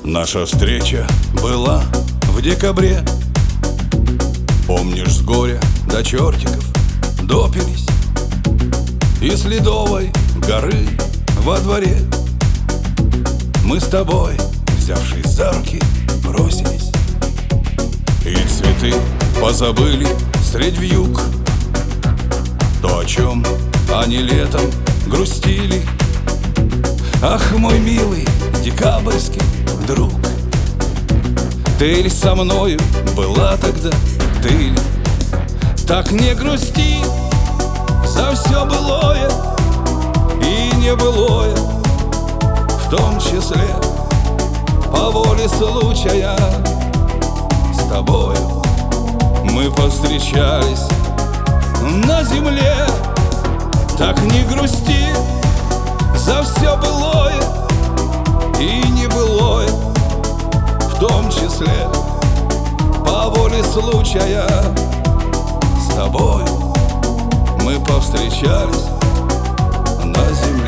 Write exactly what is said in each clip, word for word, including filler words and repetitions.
Наша встреча была в декабре. Помнишь, с горя до чертиков допились и с Ледовой горы во дворе мы с тобой, взявшись за руки, бросились. И цветы позабыли средь вьюг то, о чем они летом грустили. Ах, мой милый декабрьский друг, ты ли со мною была тогда, ты ли? Так не грусти за все былое и не былое, в том числе по воле случая с тобою мы повстречались на земле. Так не грусти за все былое и не былое, в том числе по воле случая с тобой мы повстречались на земле.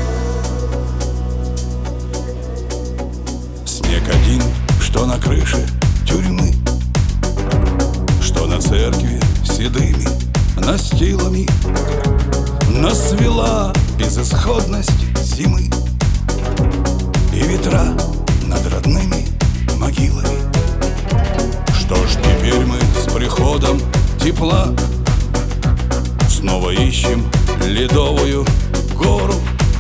Снег один, что на крыше тюрьмы, что на церкви седыми настилами нас свела безысходность зимы и ветра над родными могилами. Что ж, теперь мы с приходом тепла снова ищем Ледовую гору.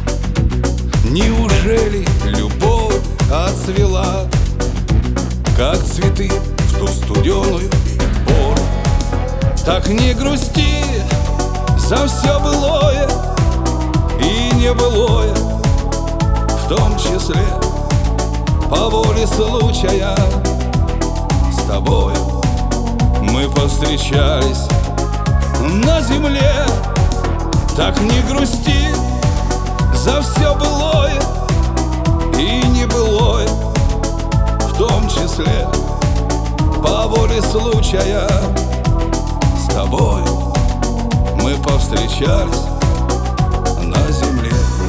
Неужели любовь отцвела, как цветы в ту студеную пору? Так не грусти за все былое и не былое, в том числе по воле случая с тобой мы повстречались на земле. Так не грусти за все былое и не былое, в том числе по воле случая с тобой мы повстречались на земле.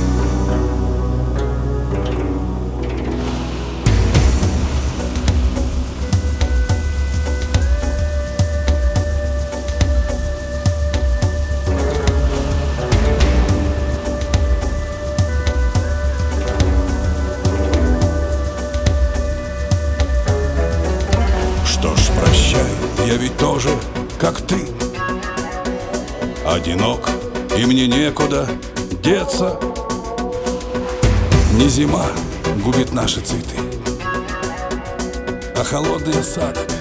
Что ж, прощай, я ведь тоже, как ты, одинок, и мне некуда деться. Не зима губит наши цветы, а холодный осадок